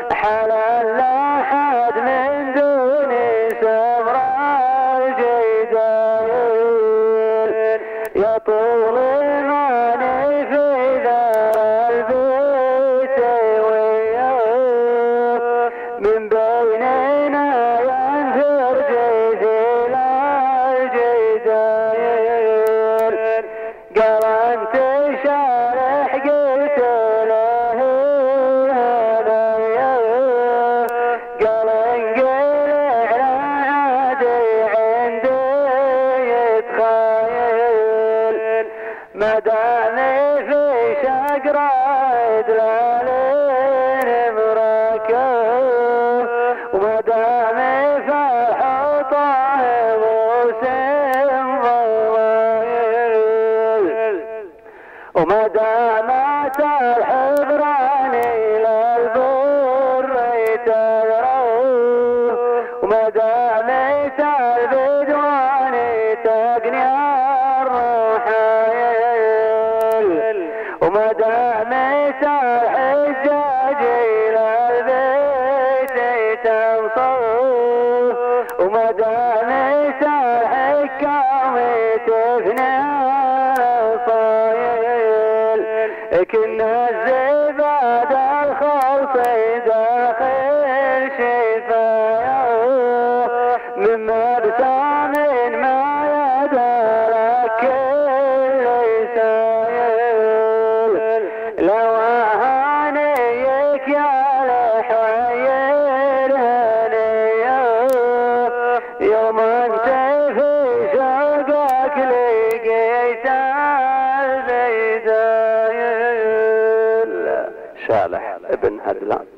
حلال لا حد من دوني سمر الجدايل يا طول ماني في ذا البيت وياه من بيننا ينثر جيل الجدايل قال انت شارح قلت له هذا قال انقلع عادي عندي يتخايل ما دامي في شقرة دلالين مركب وما دامي في الحطام وسم ضويل وما دامت الحبراني للبر يتذروا وما دامت البدواني تقني الرحايل وما دامت الحجاج للبيت تنصر وما دامت الحكام تفنى صايل كنا الزباد الخلص داخل شفايا مما ابتسام ما يدرك كل سايل لو اهانيك يا الحوير هنيا يوم انت في شوقك لقيت البيدايل. صالح ابن هدلان.